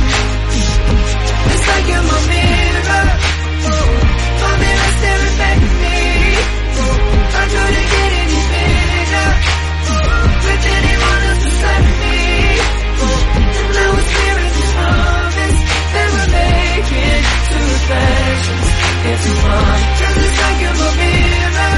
Speaker 4: It's like you're my mirror, my mirror staring back at me. I couldn't get any bigger with anyone else beside me. And now it's clear as the harvest that we're making two reflections into one. 'Cause it's like you're my mirror,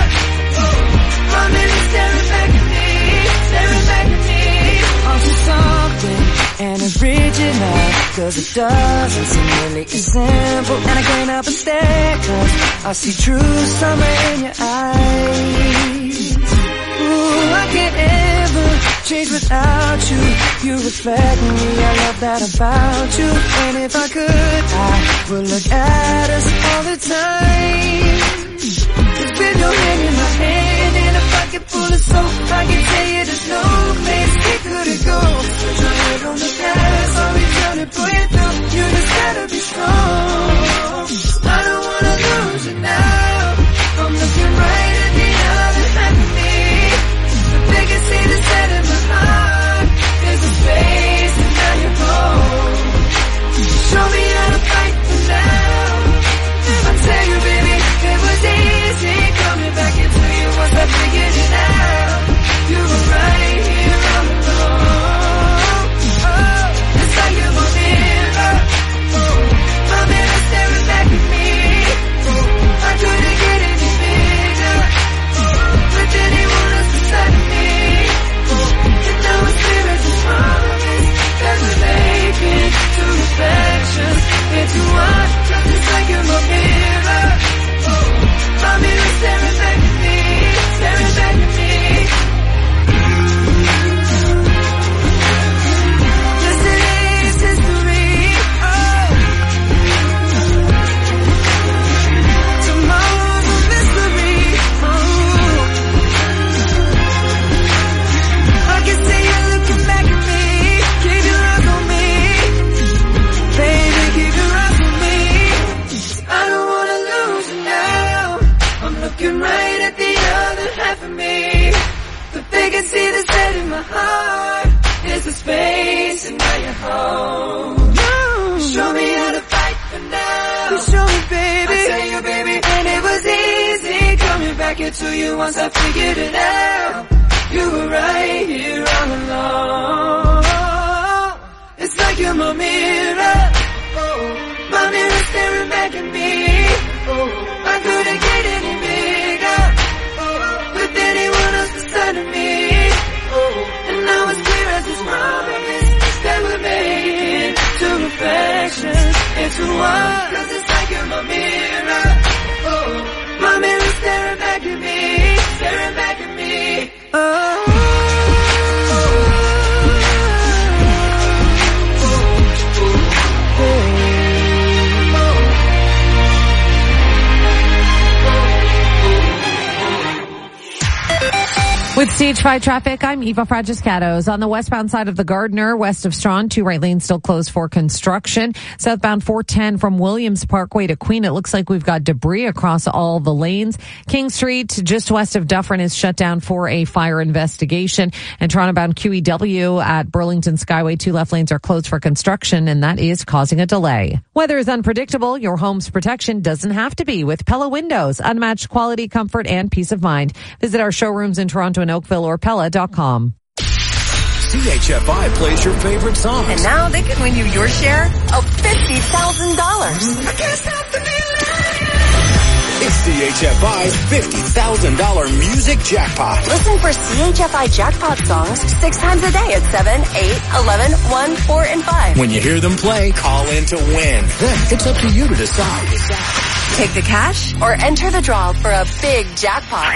Speaker 4: my mirror staring back at me, staring back at me. Aren't you something and original? 'Cause it doesn't seem really as simple, and I can't help but stare 'cause I see true summer in your eyes. Ooh, I can't ever change without you. You reflect me, I love that about you. And if I could, I would look at us all the time. 'Cause with your hand in my hand and a pocket full of soap, I can tell you there's no place we couldn't go. Put your head on the past, I'll be trying to pull you through. You just gotta be strong. I don't wanna lose you now. I'm looking right at the other half of me. The biggest thing that's set in my heart is the space and now you're home. Show me how to fight for now. I tell you, baby, it was easy coming back into you once I figured it out. You were right here all along. Show me how to fight for now. Show me, baby. I tell you, baby, and it was easy coming back into you once I figured it out. You were right here all along. It's like you're my mirror. My mirror staring back at me. I couldn't get any bigger with anyone else beside of me. And now it's clear as this promise that we're making to perfection. Into one, 'cause it's like you're my mirror. My mirror staring back at me, staring back at me.
Speaker 8: With CH5 traffic, I'm Eva Fragiscatos. On the westbound side of the Gardner, west of Strawn, 2 right lanes still closed for construction. Southbound 410 from Williams Parkway to Queen, it looks like we've got debris across all the lanes. King Street, just west of Dufferin, is shut down for a fire investigation. And Toronto-bound QEW at Burlington Skyway, 2 left lanes are closed for construction, and that is causing a delay. Weather is unpredictable. Your home's protection doesn't have to be with Pella Windows. Unmatched quality, comfort, and peace of mind. Visit our showrooms in Toronto and Oakville or Pella.com.
Speaker 2: CHFI plays your favorite songs.
Speaker 6: And now they can win you your share of $50,000.
Speaker 2: I can't stop the feeling. It's CHFI's $50,000 music jackpot.
Speaker 6: Listen for CHFI jackpot songs 6 times a day at 7, 8, 11, 1, 4, and 5.
Speaker 2: When you hear them play, call in to win. Then it's up to you to decide.
Speaker 6: Take the cash or enter the draw for a big jackpot.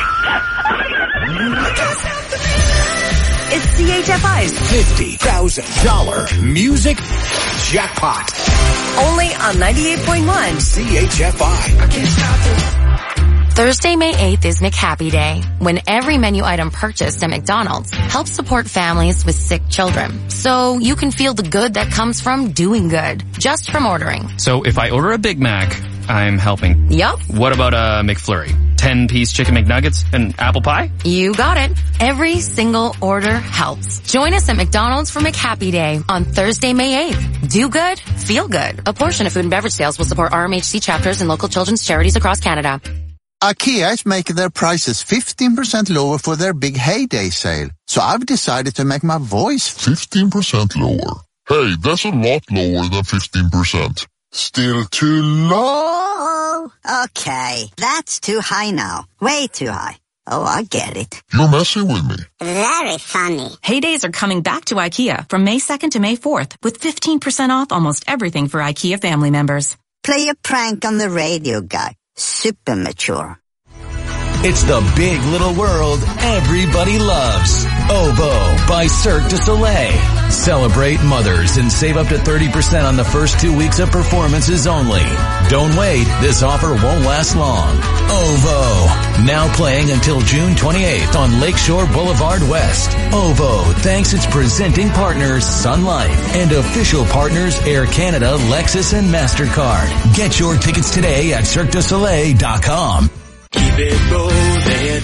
Speaker 6: It's CHFI's
Speaker 2: $50,000 music jackpot.
Speaker 6: Only on 98.1
Speaker 2: CHFI.
Speaker 6: I can't stop it.
Speaker 26: Thursday, May 8th is McHappy Day, when every menu item purchased at McDonald's helps support families with sick children. So you can feel the good that comes from doing good, just from ordering.
Speaker 15: So if I order a Big Mac, I'm helping.
Speaker 26: Yup.
Speaker 15: What about a McFlurry? 10-piece chicken McNuggets and apple pie?
Speaker 26: You got it. Every single order helps. Join us at McDonald's for McHappy Day on Thursday, May 8th. Do good, feel good. A portion of food and beverage sales will support RMHC chapters and local children's charities across Canada.
Speaker 16: IKEA is making their prices 15% lower for their big heyday sale. So I've decided to make my voice
Speaker 17: 15% lower. Hey, that's a lot lower than 15%. Still too low.
Speaker 18: Okay, that's too high now. Way too high. Oh, I get it.
Speaker 17: You're messing with me.
Speaker 18: Very funny.
Speaker 9: Heydays are coming back to IKEA from May 2nd to May 4th with 15% off almost everything for IKEA family members.
Speaker 18: Play a prank on the radio guy. Super mature.
Speaker 2: It's the big little world everybody loves. Ovo by Cirque du Soleil. Celebrate mothers and save up to 30% on the first 2 weeks of performances only. Don't wait. This offer won't last long. Ovo. Now playing until June 28th on Lakeshore Boulevard West. Ovo thanks its presenting partners Sun Life and official partners Air Canada, Lexus, and MasterCard. Get your tickets today at CirqueDuSoleil.com.
Speaker 4: Keep it rolling.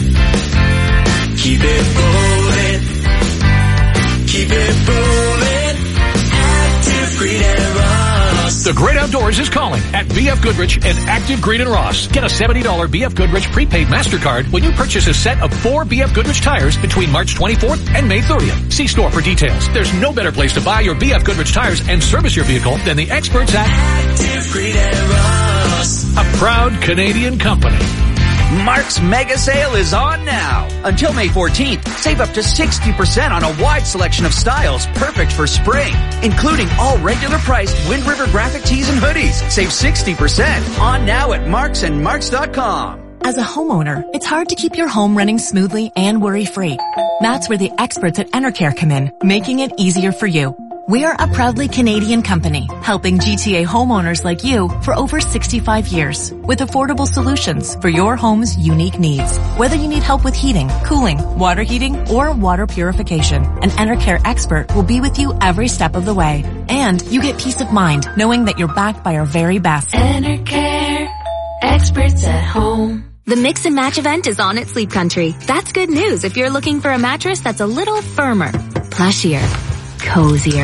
Speaker 4: Keep it rolling. Keep it rolling. Active Green and Ross.
Speaker 12: The great outdoors is calling at BF Goodrich and Active Green and Ross. Get a $70 BF Goodrich prepaid MasterCard when you purchase a set of 4 BF Goodrich tires between March 24th and May 30th. See store for details. There's no better place to buy your BF Goodrich tires and service your vehicle than the experts at
Speaker 4: Active Green and Ross.
Speaker 12: a proud Canadian company.
Speaker 19: Mark's Mega Sale is on now. Until May 14th, save up to 60% on a wide selection of styles perfect for spring, including all regular priced Wind River graphic tees and hoodies. Save 60% on now at Marks and Marks.com.
Speaker 20: As a homeowner, it's hard to keep your home running smoothly and worry-free. That's where the experts at Enercare come in, making it easier for you. We are a proudly Canadian company, helping GTA homeowners like you for over 65 years with affordable solutions for your home's unique needs. Whether you need help with heating, cooling, water heating, or water purification, an Enercare expert will be with you every step of the way. And you get peace of mind knowing that you're backed by our very best.
Speaker 26: Enercare, experts at home. The Mix and Match event is on at Sleep Country. That's good news if you're looking for a mattress that's a little firmer, plushier, cozier,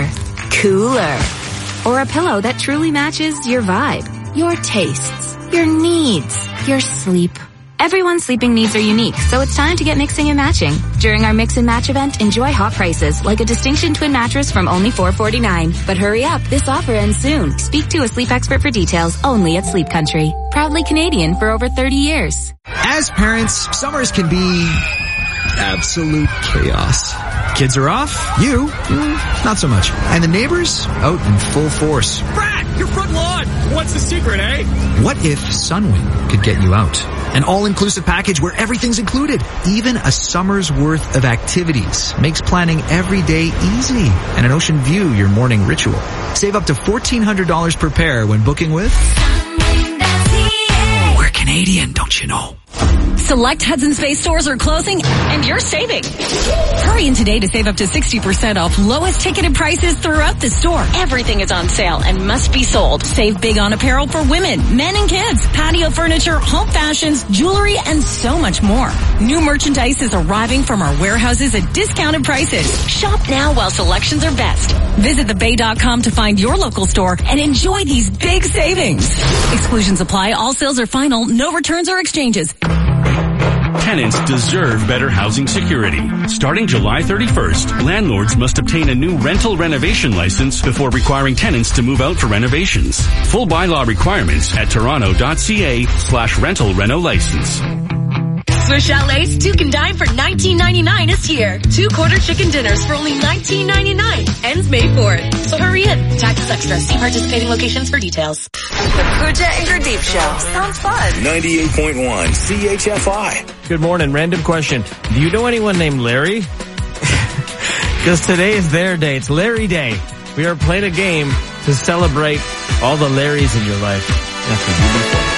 Speaker 26: cooler. Or a pillow that truly matches your vibe, your tastes, your needs, your sleep. Everyone's sleeping needs are unique, so it's time to get mixing and matching. During our Mix and Match event, enjoy hot prices, like a Distinction Twin mattress from only $449. But hurry up, this offer ends soon. Speak to a sleep expert for details, only at Sleep Country. Proudly Canadian for over 30 years.
Speaker 3: As parents, summers can be absolute chaos. Kids are off, you, not so much. And the neighbors, out in full force.
Speaker 7: Brad, your front lawn! What's the secret, eh?
Speaker 3: What if Sunwing could get you out? An all-inclusive package where everything's included. Even a summer's worth of activities makes planning every day easy. And an ocean view your morning ritual. Save up to $1,400 per pair when booking with... We're Canadian, don't you know?
Speaker 29: Select Hudson's Bay stores are closing, and you're saving. Hurry in today to save up to 60% off lowest ticketed prices throughout the store. Everything is on sale and must be sold. Save big on apparel for women, men, and kids, patio furniture, home fashions, jewelry, and so much more. New merchandise is arriving from our warehouses at discounted prices. Shop now while selections are best. Visit thebay.com to find your local store and enjoy these big savings. Exclusions apply. All sales are final. No returns or exchanges.
Speaker 10: Tenants deserve better housing security. Starting July 31st, landlords must obtain a new rental renovation license before requiring tenants to move out for renovations. Full bylaw requirements at toronto.ca/rental reno license.
Speaker 21: Swiss Chalet's 2 can dine for $19.99 is here. 2 quarter chicken dinners for only $19.99. Ends May 4th. So hurry in. Taxes extra. See participating locations for details.
Speaker 13: The Pooja and Gurdeep Show. Sounds fun.
Speaker 2: 98.1 CHFI.
Speaker 5: Good morning. Random question. Do you know anyone named Larry? Because today is their day. It's Larry Day. We are playing a game to celebrate all the Larrys in your life. That's what you've been playing.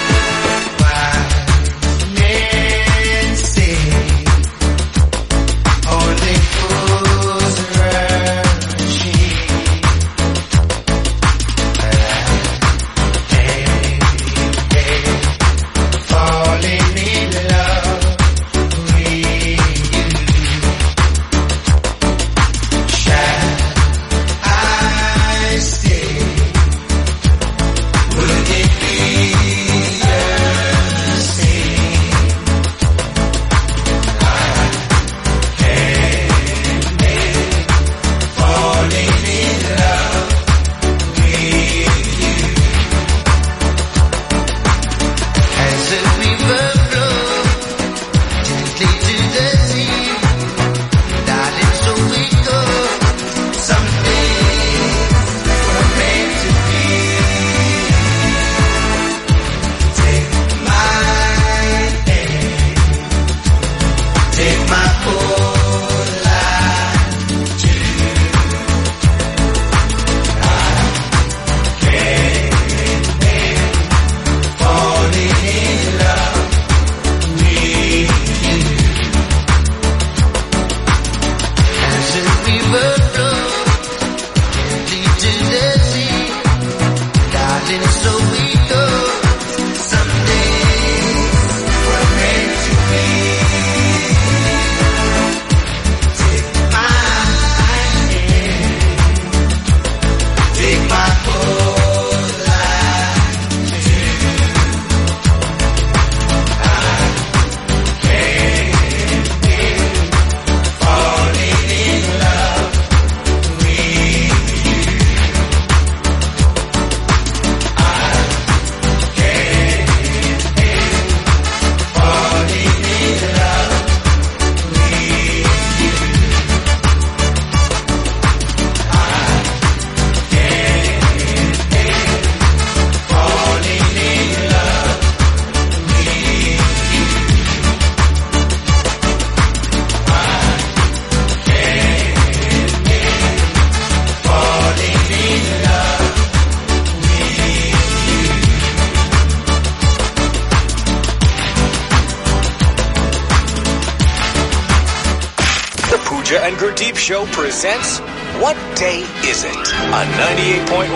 Speaker 2: Pooja and Gurdeep Show presents What Day Is It? On 98.1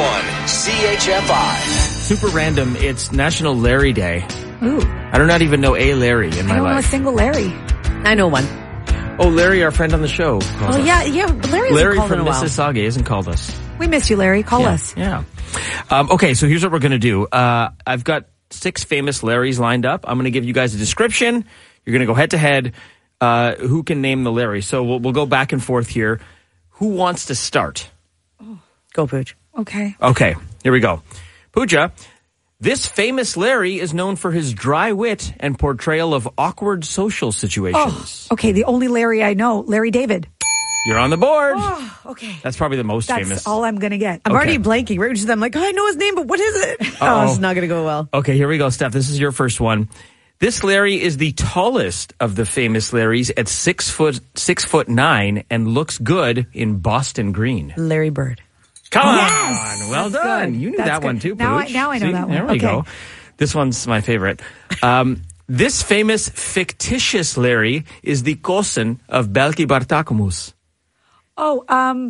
Speaker 2: CHFI.
Speaker 5: Super random. It's National Larry Day.
Speaker 1: Ooh.
Speaker 5: I do not even know a Larry in my
Speaker 1: I don't know a
Speaker 5: life.
Speaker 1: single Larry.
Speaker 8: I know one.
Speaker 5: Oh, Larry, our friend on the show.
Speaker 1: Oh, yeah. Larry
Speaker 5: Larry
Speaker 1: called
Speaker 5: from
Speaker 1: in a while.
Speaker 5: Mississauga hasn't called us.
Speaker 1: We miss you, Larry. Call us.
Speaker 5: Yeah. Okay, so here's what we're going to do. I've got 6 famous Larrys lined up. I'm going to give you guys a description. You're going to go head to head. Who can name the Larry? So we'll go back and forth here. Who wants to start?
Speaker 8: Go, Pooch.
Speaker 1: Okay.
Speaker 5: Okay, here we go. Pooja, this famous Larry is known for his dry wit and portrayal of awkward social situations.
Speaker 1: Okay, the only Larry I know, Larry David.
Speaker 5: You're on the board.
Speaker 1: Oh, okay.
Speaker 5: That's probably the most famous.
Speaker 1: That's all I'm going to get.
Speaker 8: I'm already blanking. Right? I'm like, I know his name, but what is it? Oh, it's not going to go well.
Speaker 5: Okay, here we go, Steph. This is your first one. This Larry is the tallest of the famous Larrys at 6'9" and looks good in Boston Green.
Speaker 8: Larry Bird.
Speaker 5: Come on. Well
Speaker 1: That's
Speaker 5: done.
Speaker 1: good.
Speaker 5: You knew
Speaker 1: That's
Speaker 5: that
Speaker 1: good.
Speaker 5: one too,
Speaker 1: Now
Speaker 5: Pooch.
Speaker 1: I know that one.
Speaker 5: There we go. This one's my favorite. This famous fictitious Larry is the cousin of Belki Bartakomus.
Speaker 1: Oh,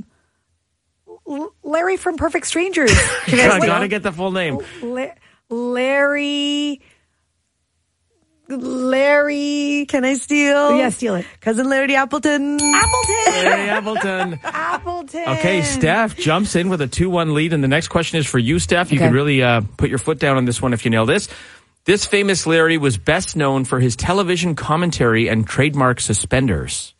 Speaker 1: Larry from Perfect Strangers.
Speaker 5: I gotta get the full name.
Speaker 1: Larry.
Speaker 8: Can I steal?
Speaker 1: Yeah, steal it.
Speaker 8: Cousin Larry Appleton.
Speaker 5: Larry Appleton. Okay, Steph jumps in with a 2-1 lead, and the next question is for you, Steph. You can really put your foot down on this one if you nail this. This famous Larry was best known for his television commentary and trademark suspenders.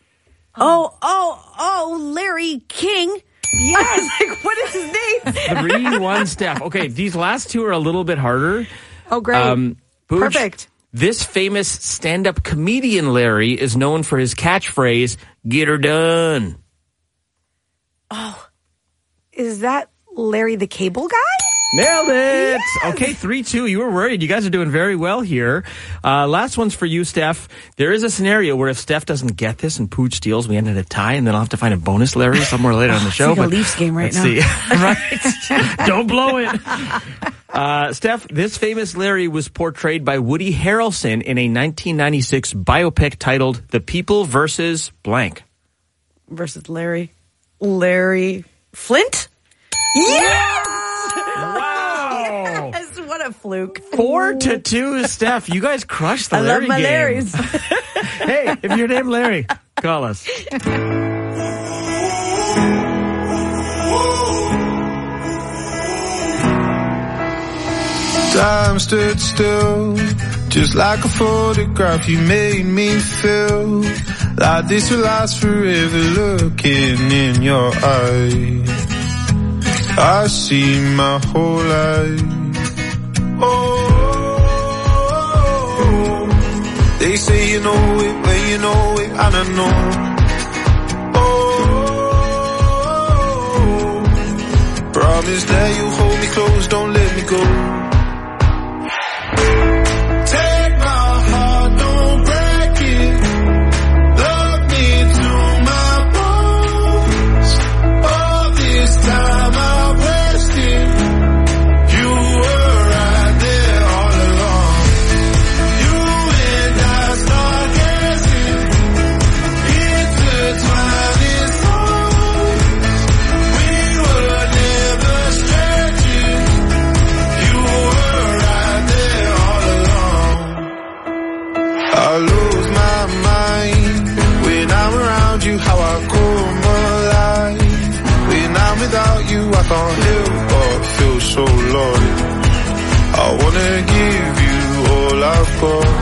Speaker 8: Larry King.
Speaker 1: Yes.
Speaker 8: Like, what is his name?
Speaker 5: 3-1, Steph. Okay, these last two are a little bit harder.
Speaker 1: Oh, great.
Speaker 5: Pooch,
Speaker 1: Perfect.
Speaker 5: This famous stand-up comedian Larry is known for his catchphrase, "Get her done."
Speaker 1: Oh, is that Larry the Cable Guy?
Speaker 5: Nailed it.
Speaker 1: Yes.
Speaker 5: Okay, 3-2. You were worried. You guys are doing very well here. Last one's for you, Steph. There is a scenario where if Steph doesn't get this and Pooch steals, we end at a tie, and then I'll have to find a bonus Larry somewhere later on the show.
Speaker 8: It's like a Leafs game right now.
Speaker 5: See. Right? Don't blow it. Steph, this famous Larry was portrayed by Woody Harrelson in a 1996 biopic titled The People vs. Blank.
Speaker 8: Versus Larry Flint?
Speaker 1: Yes!
Speaker 5: Wow!
Speaker 8: Yes, what a fluke.
Speaker 5: 4-2, Steph. You guys crushed the
Speaker 8: I
Speaker 5: Larry
Speaker 8: love my
Speaker 5: game.
Speaker 8: Larrys.
Speaker 5: Hey, if you're named Larry, call us.
Speaker 6: Time stood still, just like a photograph. You made me feel like this will last forever. Looking in your eyes, I see my whole life. Oh, they say you know it when you know it, and I know. Oh, promise that you hold me close, don't let me go. Take my heart, don't break it. Love me to my bones. All this time I've wasted. You were right there all along. You and I start dancing, intertwining songs. We were never strangers. You were right there all along. I lose my mind when I'm around you, how I come alive. When I'm without you, I can't help but feel so lost. I wanna give you all I've got.